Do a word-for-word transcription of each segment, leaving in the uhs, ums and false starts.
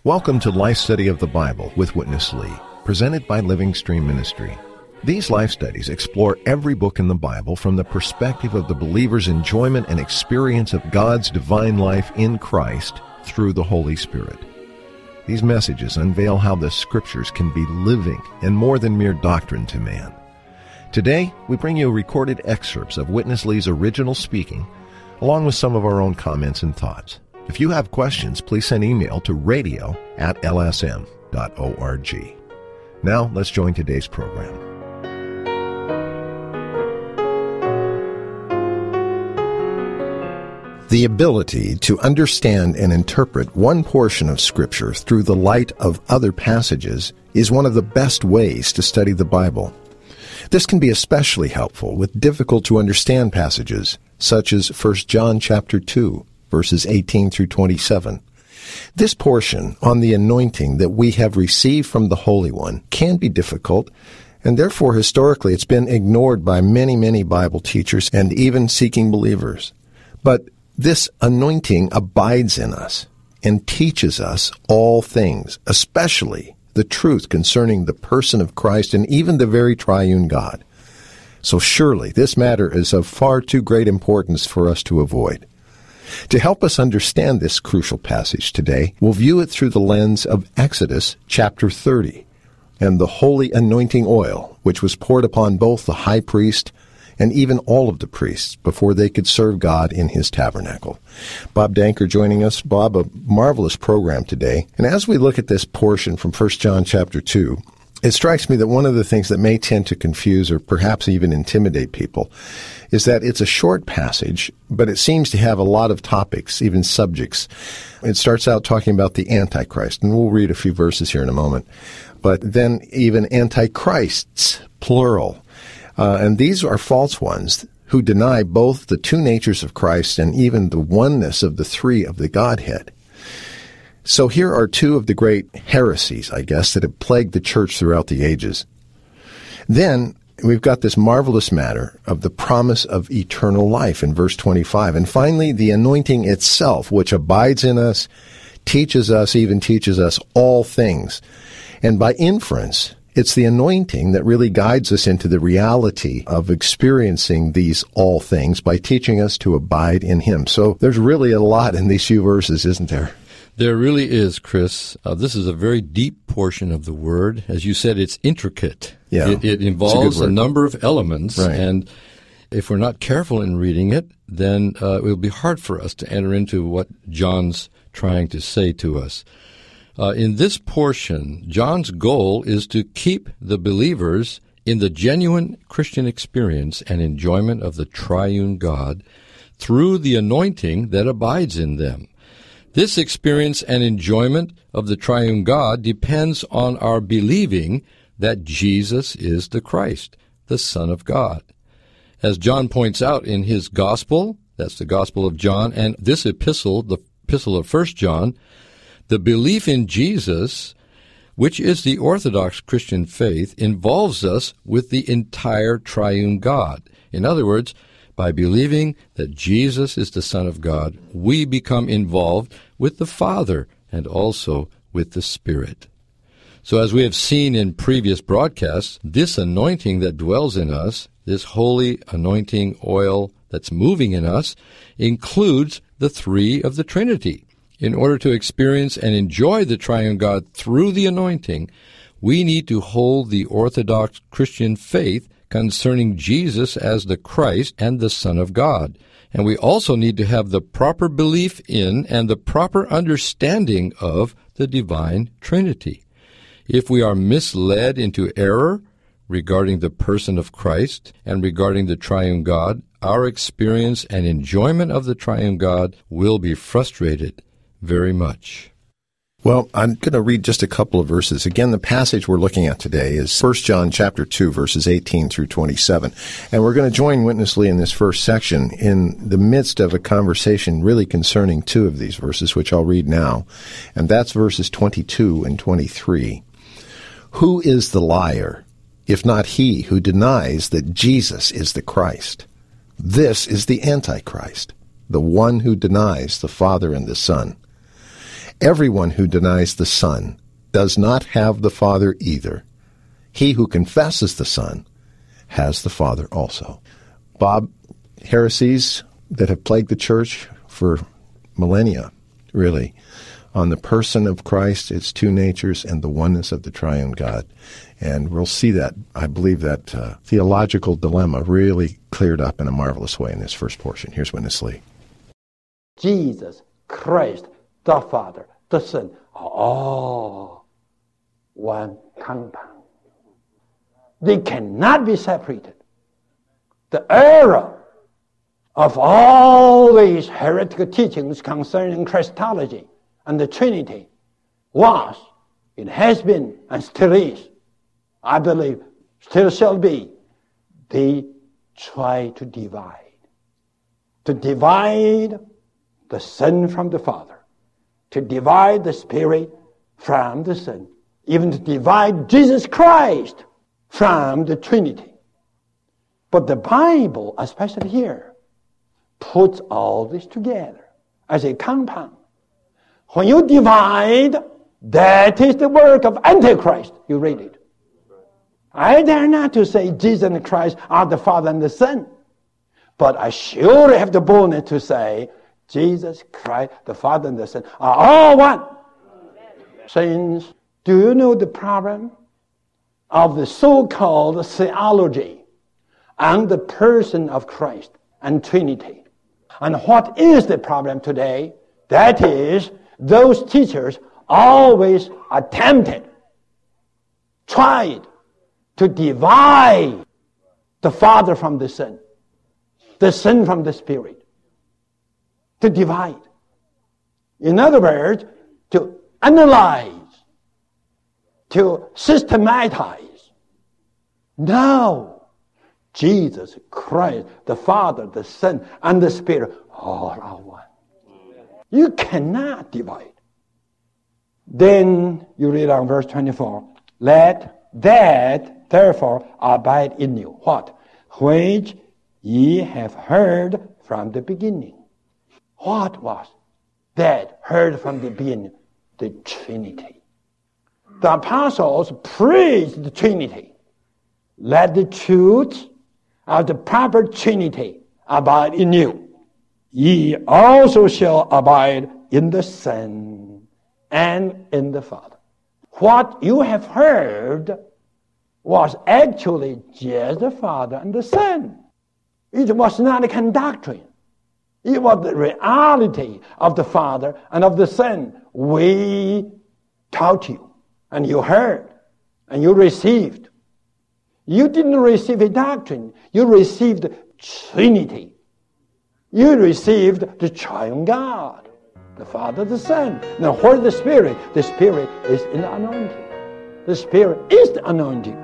Welcome to Life Study of the Bible with Witness Lee, presented by Living Stream Ministry. These life studies explore every book in the Bible from the perspective of the believer's enjoyment and experience of God's divine life in Christ through the Holy Spirit. These messages unveil how the Scriptures can be living and more than mere doctrine to man. Today, we bring you recorded excerpts of Witness Lee's original speaking, along with some of our own comments and thoughts. If you have questions, please send email to radio at l s m dot org. Now, let's join today's program. The ability to understand and interpret one portion of Scripture through the light of other passages is one of the best ways to study the Bible. This can be especially helpful with difficult-to-understand passages, such as First John chapter two, verses eighteen through twenty-seven. This portion on the anointing that we have received from the Holy One can be difficult, and therefore historically it's been ignored by many, many Bible teachers and even seeking believers. But this anointing abides in us and teaches us all things, especially the truth concerning the person of Christ and even the very triune God. So surely this matter is of far too great importance for us to avoid. To help us understand this crucial passage today, we'll view it through the lens of Exodus chapter thirty and the holy anointing oil, which was poured upon both the high priest and even all of the priests before they could serve God in his tabernacle. Bob Danker joining us. Bob, a marvelous program today. And as we look at this portion from First John chapter two, it strikes me that one of the things that may tend to confuse or perhaps even intimidate people is that it's a short passage, but it seems to have a lot of topics, even subjects. It starts out talking about the Antichrist, and we'll read a few verses here in a moment. But then even antichrists, plural. Uh, and these are false ones who deny both the two natures of Christ and even the oneness of the three of the Godhead. So here are two of the great heresies, I guess, that have plagued the church throughout the ages. Then we've got this marvelous matter of the promise of eternal life in verse twenty-five. And finally, the anointing itself, which abides in us, teaches us, even teaches us all things. And by inference, it's the anointing that really guides us into the reality of experiencing these all things by teaching us to abide in Him. So there's really a lot in these few verses, isn't there? There really is, Chris. Uh, this is a very deep portion of the Word. As you said, it's intricate. Yeah, it, it involves a, a number of elements, right. And if we're not careful in reading it, then uh, it will be hard for us to enter into what John's trying to say to us. Uh, in this portion, John's goal is to keep the believers in the genuine Christian experience and enjoyment of the triune God through the anointing that abides in them. This experience and enjoyment of the triune God depends on our believing that Jesus is the Christ, the Son of God. As John points out in his gospel, that's the Gospel of John, and this epistle, the epistle of First John, the belief in Jesus, which is the Orthodox Christian faith, involves us with the entire triune God. In other words, by believing that Jesus is the Son of God, we become involved with the Father and also with the Spirit. So as we have seen in previous broadcasts, this anointing that dwells in us, this holy anointing oil that's moving in us, includes the three of the Trinity. In order to experience and enjoy the triune God through the anointing, we need to hold the Orthodox Christian faith concerning Jesus as the Christ and the Son of God. And we also need to have the proper belief in and the proper understanding of the divine Trinity. If we are misled into error regarding the person of Christ and regarding the triune God, our experience and enjoyment of the triune God will be frustrated very much. Well, I'm going to read just a couple of verses. Again, the passage we're looking at today is First John chapter two, verses eighteen through twenty-seven. And we're going to join Witness Lee in this first section in the midst of a conversation really concerning two of these verses, which I'll read now. And that's verses twenty-two and twenty-three. Who is the liar, if not he who denies that Jesus is the Christ? This is the Antichrist, the one who denies the Father and the Son. Everyone who denies the Son does not have the Father either. He who confesses the Son has the Father also. Bob, heresies that have plagued the church for millennia, really, on the person of Christ, its two natures, and the oneness of the triune God. And we'll see that, I believe, that uh, theological dilemma really cleared up in a marvelous way in this first portion. Here's Witness Lee. Jesus Christ, the Father, the Son, are all one compound. They cannot be separated. The error of all these heretical teachings concerning Christology and the Trinity was, it has been, and still is, I believe, still shall be, they try to divide. To divide the Son from the Father. To divide the Spirit from the Son. Even to divide Jesus Christ from the Trinity. But the Bible, especially here, puts all this together as a compound. When you divide, that is the work of Antichrist. You read it. I dare not to say Jesus and Christ are the Father and the Son. But I surely have the boldness to say Jesus Christ, the Father and the Son, are all one. Saints, do you know the problem of the so-called theology and the person of Christ and Trinity? And what is the problem today? That is, those teachers always attempted, tried to divide the Father from the Son, the Son from the Spirit. To divide. In other words, to analyze, to systematize. No. Jesus Christ, the Father, the Son, and the Spirit, all are one. You cannot divide. Then you read on verse twenty-four. Let that therefore abide in you. What? Which ye have heard from the beginning. What was that heard from the beginning? The Trinity. The apostles preached the Trinity. Let the truth of the proper Trinity abide in you. Ye also shall abide in the Son and in the Father. What you have heard was actually just the Father and the Son. It was not a doctrine. It was the reality of the Father and of the Son. We taught you, and you heard, and you received. You didn't receive a doctrine. You received Trinity. You received the triune God, the Father, the Son. Now, where's the Spirit? The Spirit is in the anointing. The Spirit is the anointing.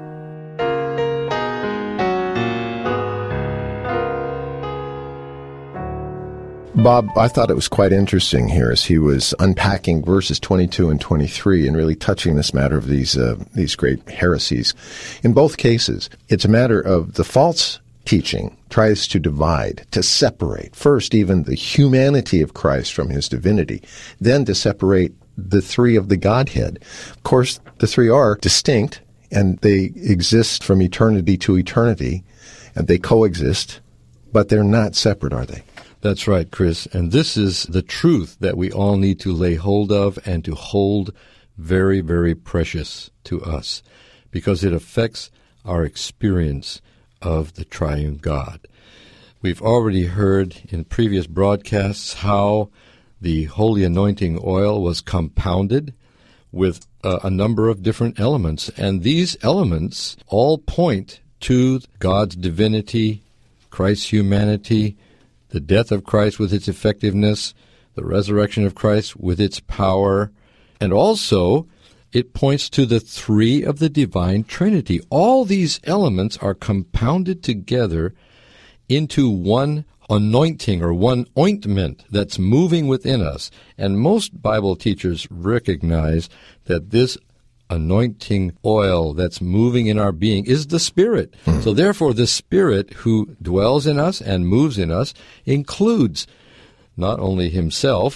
Bob, I thought it was quite interesting here as he was unpacking verses twenty-two and twenty-three and really touching this matter of these uh, these great heresies. In both cases, it's a matter of the false teaching tries to divide, to separate, first even the humanity of Christ from his divinity, then to separate the three of the Godhead. Of course, the three are distinct, and they exist from eternity to eternity, and they coexist, but they're not separate, are they? That's right, Chris. And this is the truth that we all need to lay hold of and to hold very, very precious to us, because it affects our experience of the triune God. We've already heard in previous broadcasts how the holy anointing oil was compounded with uh, a number of different elements, and these elements all point to God's divinity, Christ's humanity, the death of Christ with its effectiveness, the resurrection of Christ with its power, and also it points to the three of the divine Trinity. All these elements are compounded together into one anointing or one ointment that's moving within us. And most Bible teachers recognize that this anointing oil that's moving in our being is the Spirit. Hmm. So therefore, the Spirit who dwells in us and moves in us includes not only himself,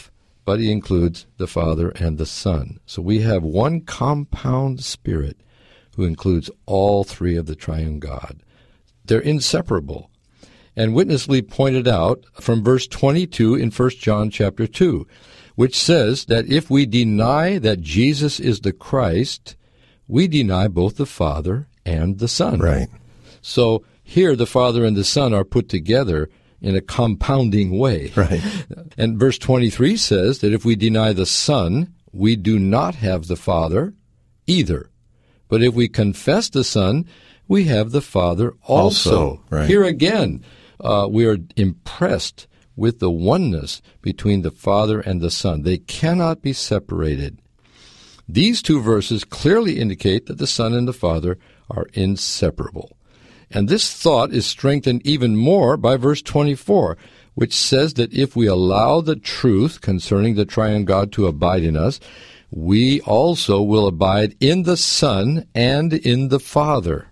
but he includes the Father and the Son. So we have one compound Spirit who includes all three of the triune God. They're inseparable. And Witness Lee pointed out from verse twenty-two in First John chapter two, which says that if we deny that Jesus is the Christ, we deny both the Father and the Son. Right. So here the Father and the Son are put together in a compounding way. Right. And verse twenty-three says that if we deny the Son, we do not have the Father either. But if we confess the Son, we have the Father also. Also, right. Here again, uh, we are impressed with the oneness between the Father and the Son. They cannot be separated. These two verses clearly indicate that the Son and the Father are inseparable. And this thought is strengthened even more by verse twenty-four, which says that if we allow the truth concerning the triune God to abide in us, we also will abide in the Son and in the Father.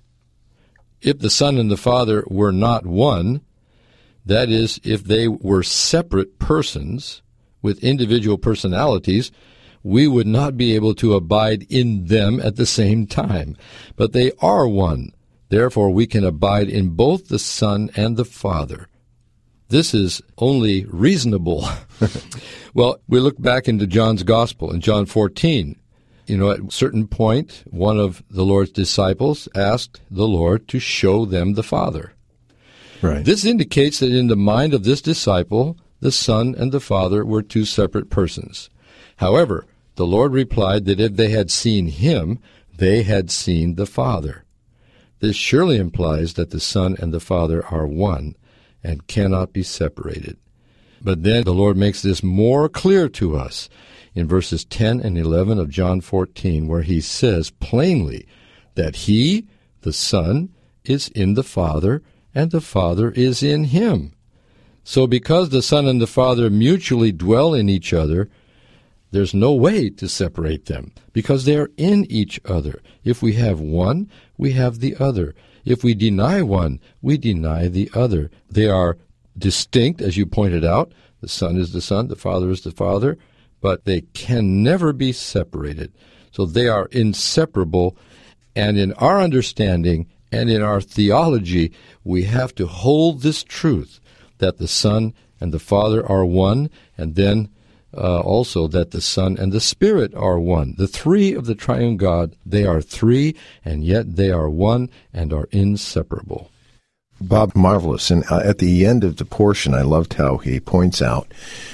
If the Son and the Father were not one, that is, if they were separate persons with individual personalities, we would not be able to abide in them at the same time. But they are one. Therefore, we can abide in both the Son and the Father. This is only reasonable. Well, we look back into John's Gospel in John fourteen. You know, at a certain point, one of the Lord's disciples asked the Lord to show them the Father. Right. This indicates that in the mind of this disciple, the Son and the Father were two separate persons. However, the Lord replied that if they had seen him, they had seen the Father. This surely implies that the Son and the Father are one and cannot be separated. But then the Lord makes this more clear to us in verses ten and eleven of John fourteen, where he says plainly that he, the Son, is in the Father, and the Father is in him. So because the Son and the Father mutually dwell in each other, there's no way to separate them, because they are in each other. If we have one, we have the other. If we deny one, we deny the other. They are distinct, as you pointed out. The Son is the Son, the Father is the Father, but they can never be separated. So they are inseparable, and in our understanding and in our theology, we have to hold this truth that the Son and the Father are one, and then Uh, also that the Son and the Spirit are one. The three of the triune God, they are three, and yet they are one and are inseparable. Bob, marvelous. And uh, at the end of the portion, I loved how he points out,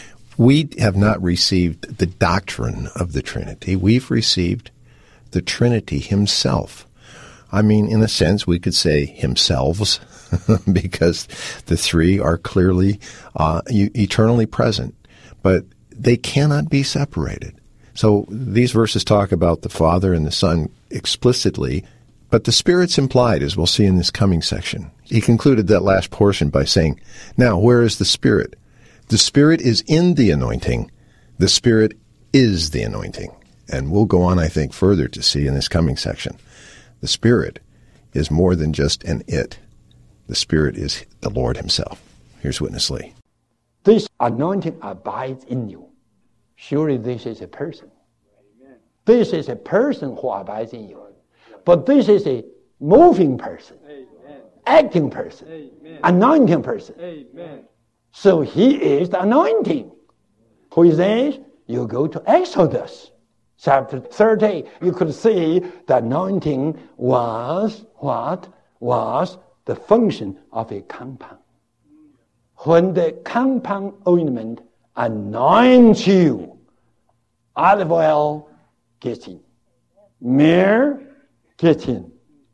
we have not received the doctrine of the Trinity. We've received the Trinity himself. I mean, in a sense, we could say himselves, because the three are clearly uh, eternally present. But they cannot be separated. So these verses talk about the Father and the Son explicitly, but the Spirit's implied, as we'll see in this coming section. He concluded that last portion by saying, now, where is the Spirit? The Spirit is in the anointing. The Spirit is the anointing. And we'll go on, I think, further to see in this coming section. The Spirit is more than just an it. The Spirit is the Lord himself. Here's Witness Lee. This anointing abides in you. Surely this is a person. Amen. This is a person who abides in you. But this is a moving person, Amen. Acting person, Amen. Anointing person. Amen. So he is the anointing. Who is this? You go to Exodus chapter thirty. You could see the anointing was what? Was the function of a compound. When the compound ointment anoints you, olive oil gets in, myrrh gets in,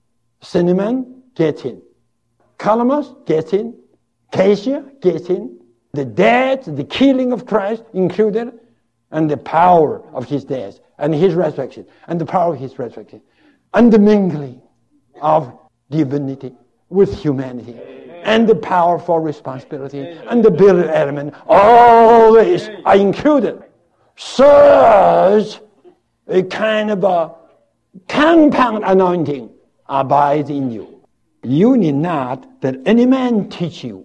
cinnamon gets in, calamus gets in, cassia gets in, the death, the killing of Christ included, and the power of his death and his resurrection, and the power of his resurrection, and the mingling of divinity with humanity. And the power for responsibility, and the building element, all these are included. Such a kind of a compound anointing abides in you. You need not that any man teach you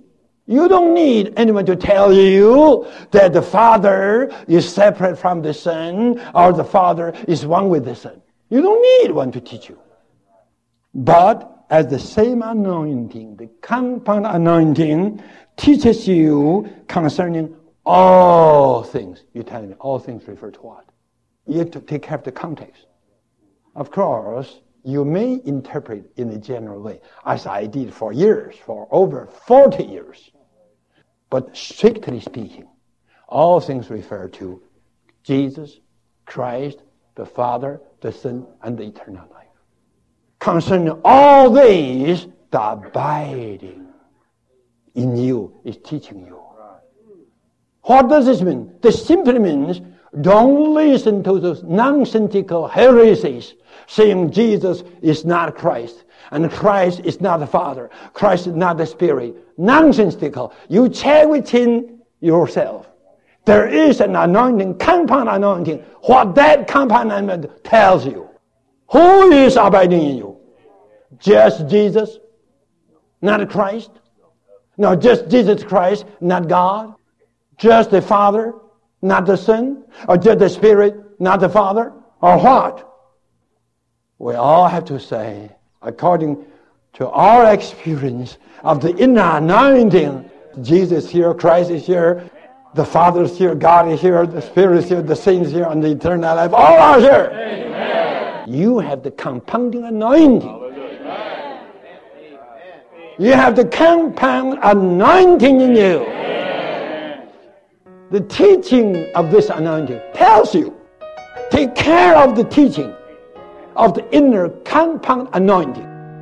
You don't need anyone to tell you that the Father is separate from the Son or the Father is one with the Son. You don't need one to teach you. But as the same anointing, the compound anointing, teaches you concerning all things. You tell me, all things refer to what? You have to take care of the context. Of course, you may interpret in a general way, as I did for years, for over forty years. But strictly speaking, all things refer to Jesus, Christ, the Father, the Son, and the eternal life. Concerning all these, the abiding in you is teaching you. What does this mean? This simply means don't listen to those nonsensical heresies saying Jesus is not Christ and Christ is not the Father, Christ is not the Spirit. Nonsensical. You check within yourself. There is an anointing, compound anointing. What that compound anointing tells you. Who is abiding in you? Just Jesus, not Christ? No, just Jesus Christ, not God? Just the Father, not the Son? Or just the Spirit, not the Father? Or what? We all have to say, according to our experience of the inner anointing, Jesus is here, Christ is here, the Father is here, God is here, the Spirit is here, the saints here, and the eternal life, all are here. Amen. You have the compounding anointing. Amen. You have the compound anointing in you. Amen. The teaching of this anointing tells you, take care of the teaching of the inner compound anointing.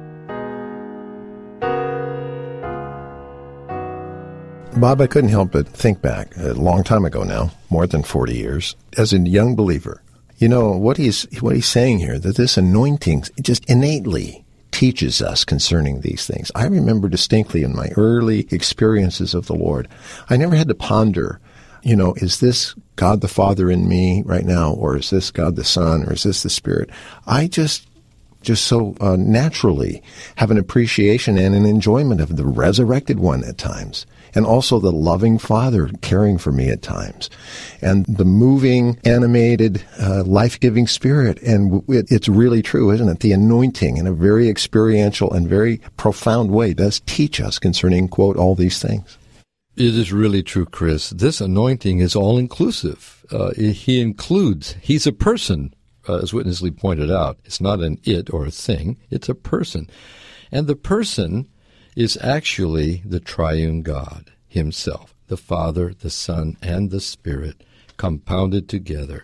Bob, I couldn't help but think back a long time ago now, more than forty years, as a young believer. You know, what he's what he's saying here, that this anointing just innately teaches us concerning these things. I remember distinctly in my early experiences of the Lord, I never had to ponder, you know, is this God the Father in me right now, or is this God the Son, or is this the Spirit? I just just so uh, naturally have an appreciation and an enjoyment of the resurrected one at times, and also the loving Father caring for me at times, and the moving, animated, uh, life-giving Spirit. And it, it's really true, isn't it? The anointing in a very experiential and very profound way does teach us concerning, quote, all these things. It is really true, Chris. This anointing is all-inclusive. Uh, he includes, he's a person, uh, as Witness Lee pointed out. It's not an it or a thing. It's a person. And the person is actually the triune God himself, the Father, the Son, and the Spirit, compounded together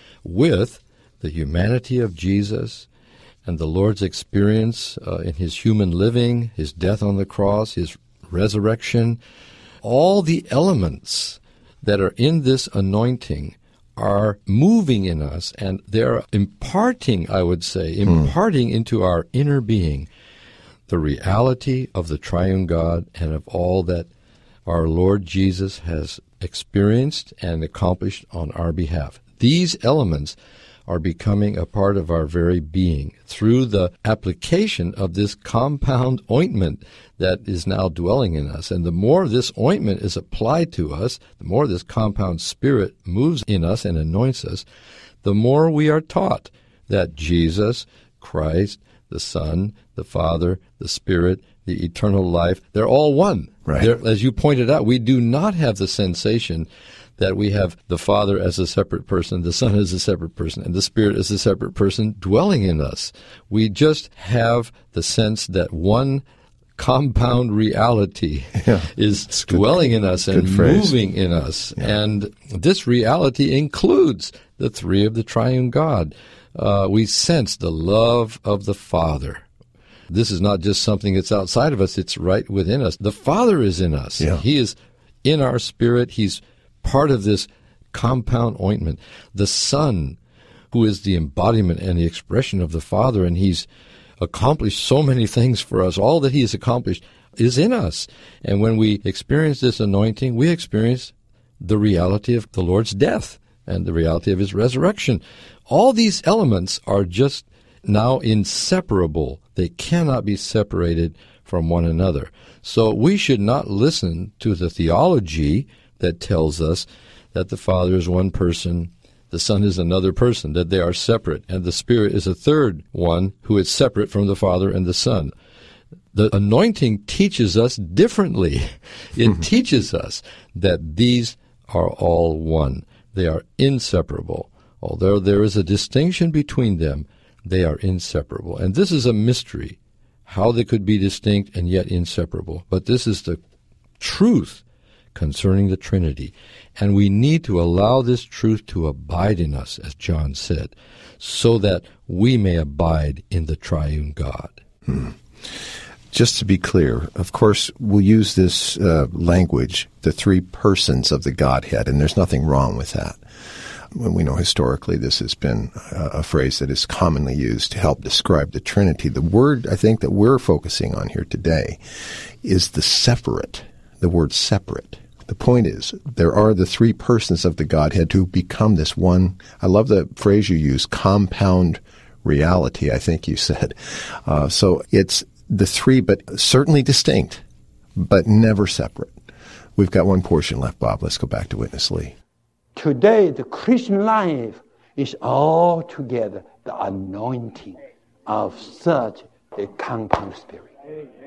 with the humanity of Jesus and the Lord's experience uh, in his human living, his death on the cross, his resurrection. All the elements that are in this anointing are moving in us, and they're imparting, I would say, imparting mm. into our inner being the reality of the triune God and of all that our Lord Jesus has experienced and accomplished on our behalf. These elements are becoming a part of our very being through the application of this compound ointment that is now dwelling in us. And the more this ointment is applied to us, the more this compound spirit moves in us and anoints us, the more we are taught that Jesus, Christ, the Son, the Father, the Spirit, the eternal life, they're all one. Right. They're, as you pointed out, we do not have the sensation that we have the Father as a separate person, the Son as a separate person, and the Spirit as a separate person dwelling in us. We just have the sense that one compound reality yeah, is dwelling good, in us and moving in us. Yeah. And this reality includes the three of the triune God. Uh, we sense the love of the Father. This is not just something that's outside of us, it's right within us. The Father is in us. Yeah. He is in our spirit. He's part of this compound ointment. The Son, who is the embodiment and the expression of the Father, and he's accomplished so many things for us. All that he has accomplished is in us. And when we experience this anointing, we experience the reality of the Lord's death and the reality of his resurrection. All these elements are just now inseparable. They cannot be separated from one another. So we should not listen to the theology that tells us that the Father is one person, the Son is another person, that they are separate, and the Spirit is a third one who is separate from the Father and the Son. The anointing teaches us differently. It mm-hmm. teaches us that these are all one. They are inseparable. Although there is a distinction between them, they are inseparable. And this is a mystery, how they could be distinct and yet inseparable. But this is the truth concerning the Trinity. And we need to allow this truth to abide in us, as John said, so that we may abide in the triune God. Hmm. Just to be clear, of course, we'll use this uh, language, the three persons of the Godhead, and there's nothing wrong with that. We know historically this has been a phrase that is commonly used to help describe the Trinity. The word, I think, that we're focusing on here today is the separate, the word separate. The point is, there are the three persons of the Godhead who become this one. I love the phrase you use, compound reality, I think you said. Uh, so it's the three, but certainly distinct, but never separate. We've got one portion left, Bob. Let's go back to Witness Lee. Today, the Christian life is altogether the anointing of such a compound spirit.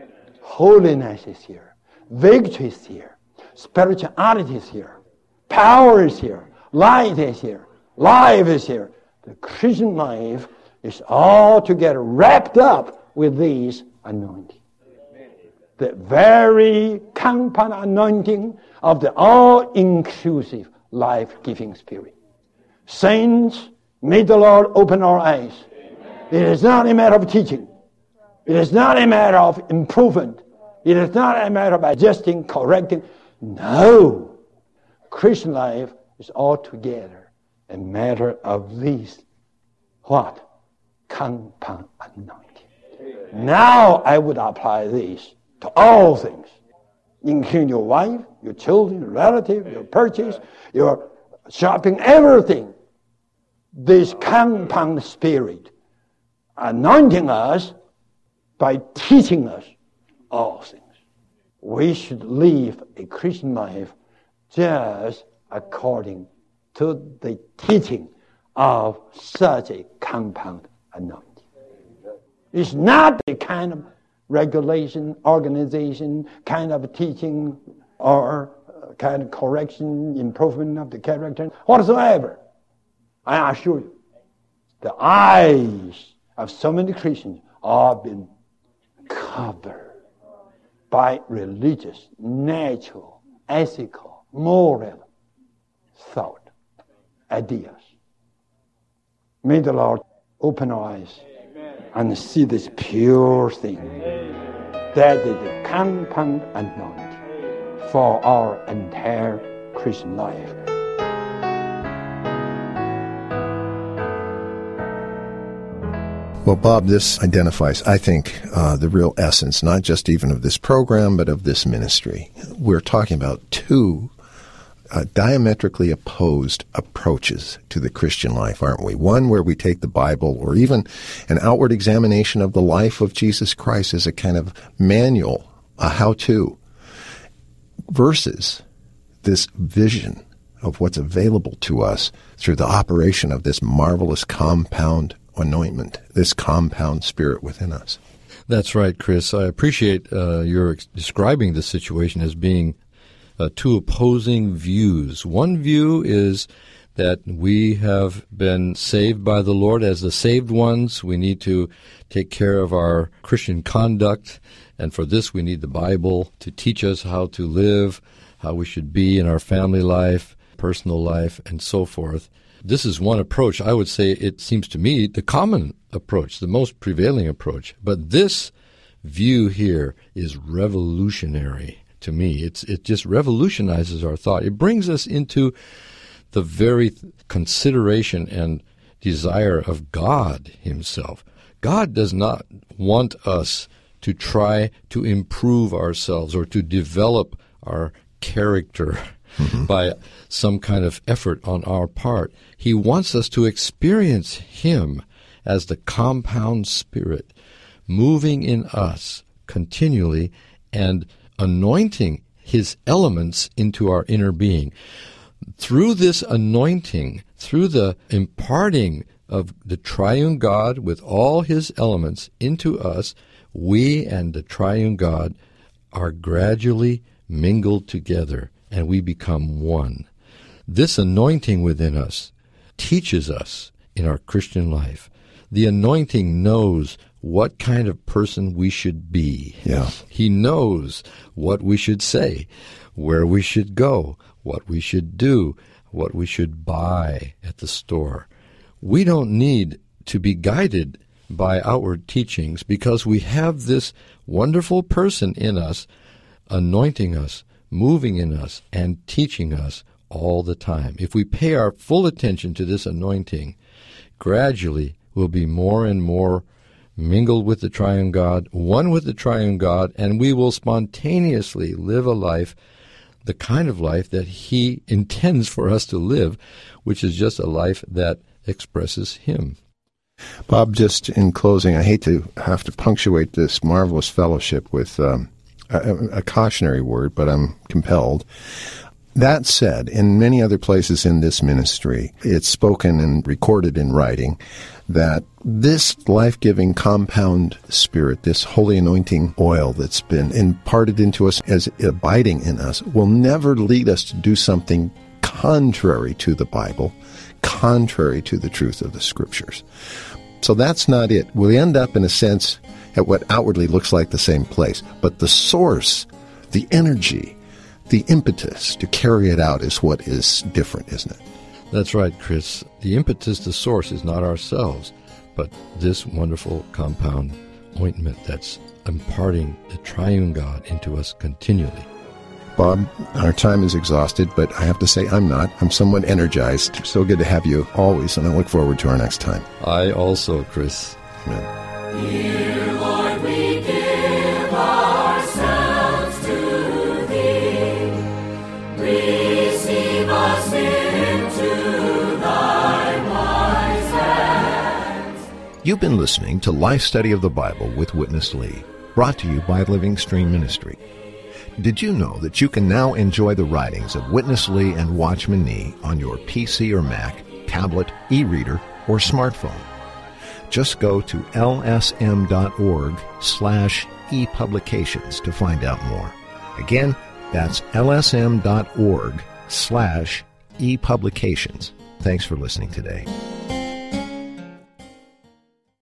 Holiness is here. Victory is here. Spirituality is here. Power is here. Light is here. Life is here. The Christian life is altogether wrapped up with these anointing. The very compound anointing of the all-inclusive life-giving spirit. Saints, may the Lord open our eyes. It is not a matter of teaching. It is not a matter of improvement. It is not a matter of adjusting, correcting. No. Christian life is altogether a matter of these, what? Compound anointing. Now I would apply this to all things, including your wife, your children, your relative, your purchase, your shopping, everything. This compound spirit anointing us by teaching us all things. We should live a Christian life just according to the teaching of such a compound anointing. It's not a kind of regulation, organization, kind of teaching, or kind of correction, improvement of the character, whatsoever. I assure you, the eyes of so many Christians are being covered by religious, natural, ethical, moral thought, ideas. May the Lord open our eyes and see this pure thing. That is the compound anointing for our entire Christian life. Well, Bob, this identifies, I think, uh, the real essence, not just even of this program, but of this ministry. We're talking about two uh, diametrically opposed approaches to the Christian life, aren't we? One where we take the Bible or even an outward examination of the life of Jesus Christ as a kind of manual, a how-to, versus this vision of what's available to us through the operation of this marvelous compound anointment, this compound spirit within us. That's right, Chris. I appreciate uh, your ex- describing the situation as being uh, two opposing views. One view is that we have been saved by the Lord as the saved ones. We need to take care of our Christian conduct, and for this we need the Bible to teach us how to live, how we should be in our family life, personal life, and so forth. This is one approach. I would say it seems to me the common approach, the most prevailing approach. But this view here is revolutionary to me. It's it just revolutionizes our thought. It brings us into the very consideration and desire of God himself. God does not want us to try to improve ourselves or to develop our character mm-hmm. by some kind of effort on our part. He wants us to experience him as the compound spirit moving in us, continually and anointing his elements into our inner being. Through this anointing, through the imparting of the triune God with all his elements into us, we and the triune God are gradually mingled together, and we become one. This anointing within us teaches us in our Christian life. The anointing knows what kind of person we should be. Yeah. He knows what we should say, where we should go, what we should do, what we should buy at the store. We don't need to be guided by outward teachings because we have this wonderful person in us, anointing us, moving in us, and teaching us all the time. If we pay our full attention to this anointing, gradually we'll be more and more mingled with the triune God, one with the triune God, and we will spontaneously live a life, the kind of life that he intends for us to live, which is just a life that expresses him. Bob, just in closing, I hate to have to punctuate this marvelous fellowship with um, a, a cautionary word, but I'm compelled. That said, in many other places in this ministry, it's spoken and recorded in writing that this life-giving compound spirit, this holy anointing oil that's been imparted into us as abiding in us, will never lead us to do something contrary to the Bible, contrary to the truth of the Scriptures. So that's not it. We end up, in a sense, at what outwardly looks like the same place. But the source, the energy, the impetus to carry it out is what is different, isn't it? That's right, Chris. The impetus, the source, is not ourselves, but this wonderful compound ointment that's imparting the triune God into us continually. Bob, our time is exhausted, but I have to say I'm not. I'm somewhat energized. So good to have you always, and I look forward to our next time. I also, Chris. Amen. Dear Lord, we give ourselves to Thee. Receive us into Thy wise hands. You've been listening to Life Study of the Bible with Witness Lee, brought to you by Living Stream Ministry. Did you know that you can now enjoy the writings of Witness Lee and Watchman Nee on your P C or Mac, tablet, e-reader, or smartphone? Just go to lsm.org slash epublications to find out more. Again, that's lsm.org slash epublications. Thanks for listening today.